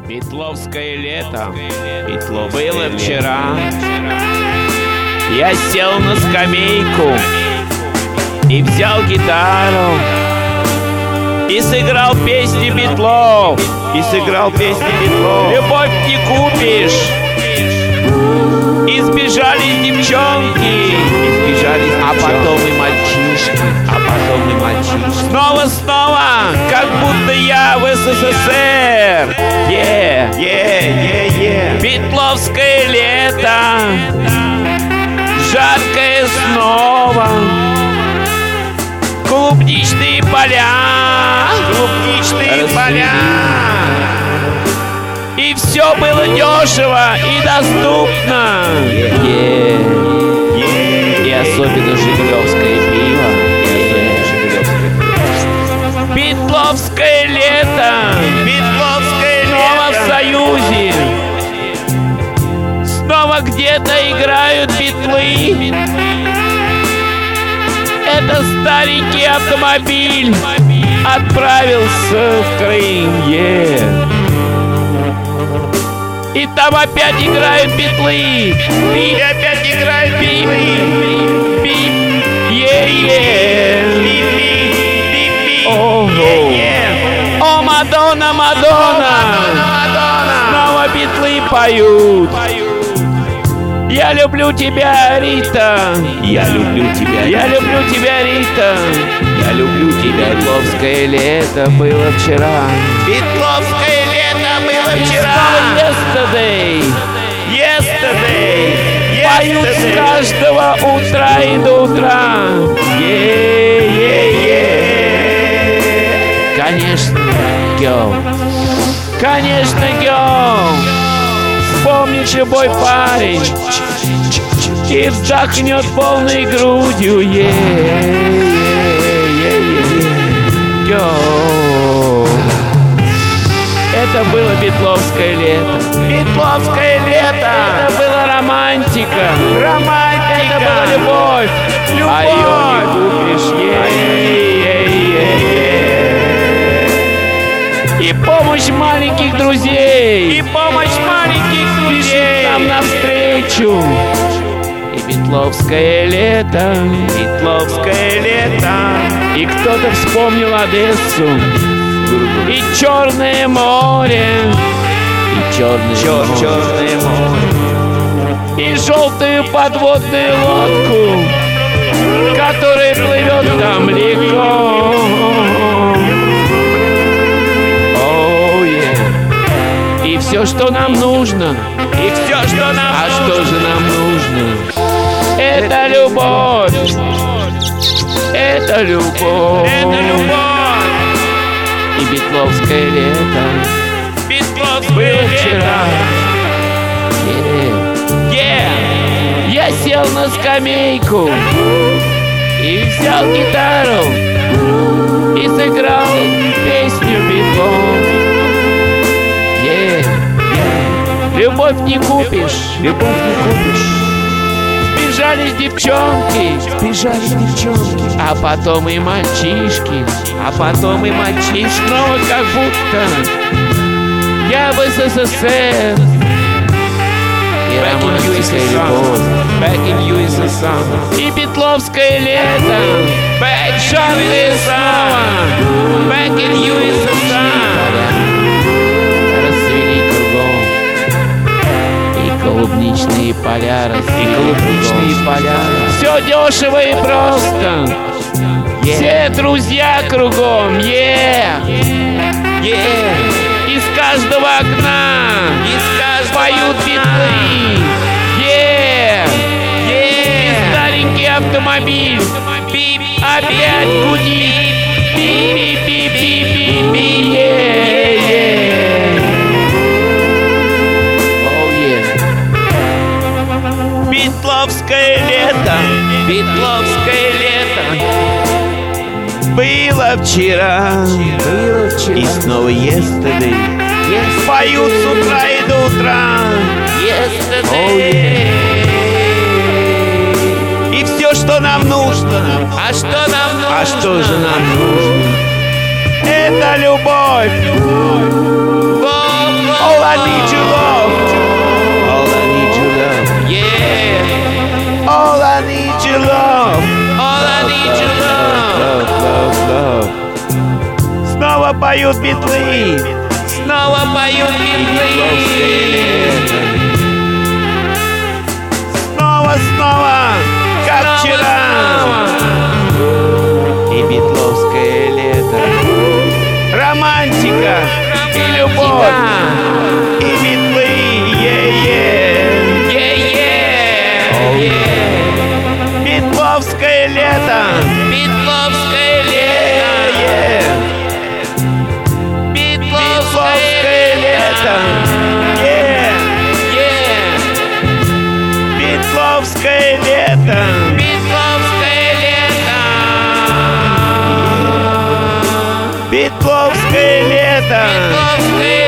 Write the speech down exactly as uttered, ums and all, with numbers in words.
Битловское лето, Битловское было вчера. Я сел на скамейку и взял гитару и сыграл песни Битлов, и сыграл песни Битлов. Любовь не купишь. И сбежались девчонки, и сбежались девчонки. А потом и мальчишки, а потом и мальчишки. Снова-снова, как будто я в СССР. Yeah, yeah, yeah, yeah. Битловское лето, жаркое снова. Клубничные поля, клубничные поля. И все было дешево и доступно. Yeah. Yeah. И особенно жигулевское пиво. Yeah. Битловское лето. Битловское снова лето. В Союзе. Снова где-то играют битлы. Это старенький автомобиль отправился в Крым. Yeah. И там опять играют битлы. И опять играют битлы. Бип, е-е. О, о, Мадонна, Мадонна. Снова битлы поют. Я люблю тебя, Рита. Я люблю тебя. Я люблю тебя, Рита. Я люблю тебя. Битловское лето было вчера. Битловское лето было вчера. Yesterday. Yesterday. Поют с каждого утра и до утра. Yeah, yeah, yeah. Конечно, girl. Конечно, girl. Вспомнит любой парень и вздохнет полной грудью. Yeah, yeah, yeah, yeah. Это было битловское лето. Битловское лето. Это была романтика. Романтика. Это была любовь. Любовь. А ее не купишь. Yeah, yeah, yeah, yeah. И помощь маленьких друзей. И помощь маленьких друзей. Нам навстречу. И битловское лето. Битловское лето. И кто-то вспомнил Одессу. И Черное море, и черное, Чер, море. черное море, и желтую подводную лодку, которая плывет там легко. Oh, yeah. И все, что нам нужно, и все, что нам а нужно. Что же нам нужно? Это любовь, это любовь, это любовь. И битловское лето. Битловское было вчера. Yeah. Yeah. Я сел на скамейку и взял гитару и сыграл песню Битлов. Yeah. Yeah. Любовь не купишь. Любовь не купишь. Сбежались девчонки, сбежались девчонки, а потом и мальчишки, а потом и мальчишки. Снова как будто я в СССР. И романтическая любовь. Back in ю эс эс ар. И битловское лето. Back жаркое снова. Back in ю эс эс ар. Расцвели кругом. И клубничные поля. И клубничные поля. Все дешево и просто. Yeah. Все друзья кругом. Yeah. Yeah. Из каждого окна. Из каждого поют битлы. Yeah. Yeah. И старенький автомобиль. Бип. Опять гудит. Би-би-би-би-би-би. Yeah. Yeah. Битловское лето, битловское лето было вчера, было вчера. И снова yesterday, yes. Поют с утра и до утра. Yesterday. Oh, yeah. И все, что нам нужно. А что нам нужно? А что же нам нужно? Это любовь. О, поют битлы, снова поют битлы. Снова, снова, как Снова, вчера. снова. И битловское лето. Романтика и любовь. И битлы, е-е. Е-е. Битловское лето. Битловское лето. Е-е. Битловское лето. Е. Битловское лето. Битловское лето. Битловское лето. Битловское